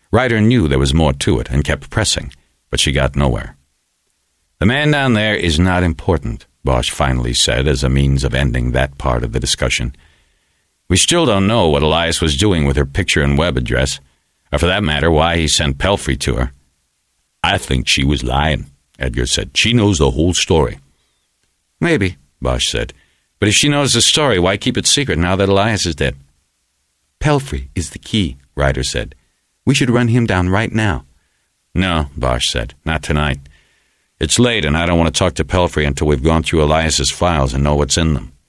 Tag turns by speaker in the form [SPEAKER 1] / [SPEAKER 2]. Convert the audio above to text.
[SPEAKER 1] Ryder knew there was more to it and kept pressing, but she got nowhere. "The man down there is not important," Bosch finally said as a means of ending that part of the discussion. "We still don't know what Elias was doing with her picture and web address, or for that matter, why he sent Pelfrey to her." "I think she was lying," Edgar said. "She knows the whole story." "Maybe," Bosch said. "But if she knows the story, why keep it secret now that Elias is dead?" "Pelfrey is the key," Ryder said. "We should run him down right now." "No," Bosch said. "Not tonight. It's late, and I don't want to talk to Pelfrey until we've gone through Elias's files and know what's in them.